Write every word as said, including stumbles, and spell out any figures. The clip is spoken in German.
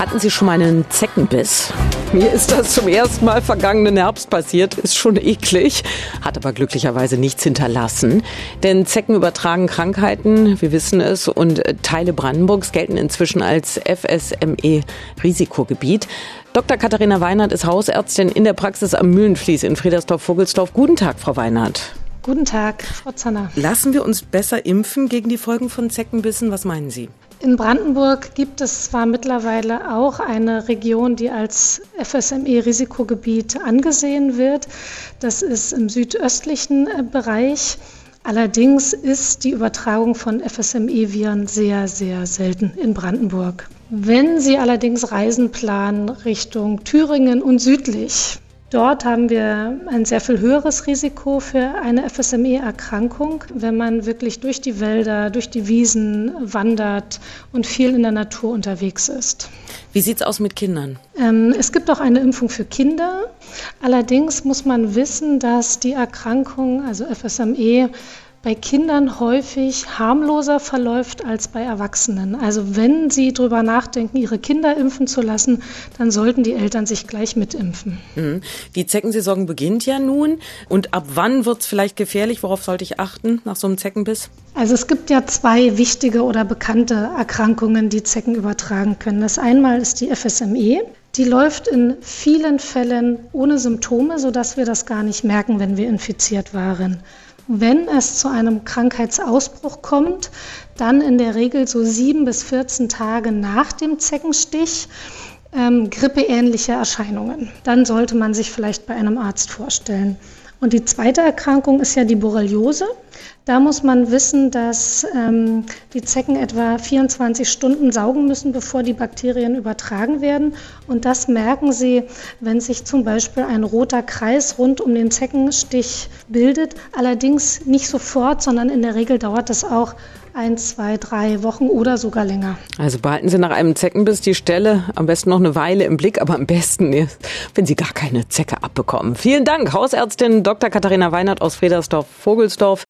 Hatten Sie schon mal einen Zeckenbiss? Mir ist das zum ersten Mal vergangenen Herbst passiert. Ist schon eklig, hat aber glücklicherweise nichts hinterlassen. Denn Zecken übertragen Krankheiten, wir wissen es, und Teile Brandenburgs gelten inzwischen als F S M E-Risikogebiet. Doktor Katharina Weinert ist Hausärztin in der Praxis am Mühlenfließ in Friedersdorf-Vogelsdorf. Guten Tag, Frau Weinert. Guten Tag, Frau Zanner. Lassen wir uns besser impfen gegen die Folgen von Zeckenbissen? Was meinen Sie? In Brandenburg gibt es zwar mittlerweile auch eine Region, die als F S M E-Risikogebiet angesehen wird. Das ist im südöstlichen Bereich. Allerdings ist die Übertragung von F S M E-Viren sehr, sehr selten in Brandenburg. Wenn Sie allerdings Reisen planen Richtung Thüringen und südlich, dort haben wir ein sehr viel höheres Risiko für eine F S M E-Erkrankung, wenn man wirklich durch die Wälder, durch die Wiesen wandert und viel in der Natur unterwegs ist. Wie sieht es aus mit Kindern? Ähm, es gibt auch eine Impfung für Kinder. Allerdings muss man wissen, dass die Erkrankung, also F S M E, bei Kindern häufig harmloser verläuft als bei Erwachsenen. Also wenn Sie darüber nachdenken, Ihre Kinder impfen zu lassen, dann sollten die Eltern sich gleich mitimpfen. Die Zeckensaison beginnt ja nun. Und ab wann wird es vielleicht gefährlich? Worauf sollte ich achten nach so einem Zeckenbiss? Also es gibt ja zwei wichtige oder bekannte Erkrankungen, die Zecken übertragen können. Das einmal ist die F S M E. Die läuft in vielen Fällen ohne Symptome, sodass wir das gar nicht merken, wenn wir infiziert waren. Wenn es zu einem Krankheitsausbruch kommt, dann in der Regel so sieben bis vierzehn Tage nach dem Zeckenstich ähm, grippeähnliche Erscheinungen. Dann sollte man sich vielleicht bei einem Arzt vorstellen. Und die zweite Erkrankung ist ja die Borreliose. Da muss man wissen, dass ähm, die Zecken etwa vierundzwanzig Stunden saugen müssen, bevor die Bakterien übertragen werden. Und das merken Sie, wenn sich zum Beispiel ein roter Kreis rund um den Zeckenstich bildet. Allerdings nicht sofort, sondern in der Regel dauert das auch ein, zwei, drei Wochen oder sogar länger. Also behalten Sie nach einem Zeckenbiss die Stelle am besten noch eine Weile im Blick, aber am besten ist, wenn Sie gar keine Zecke abbekommen. Vielen Dank, Hausärztin Doktor Katharina Weinert aus Friedersdorf-Vogelsdorf.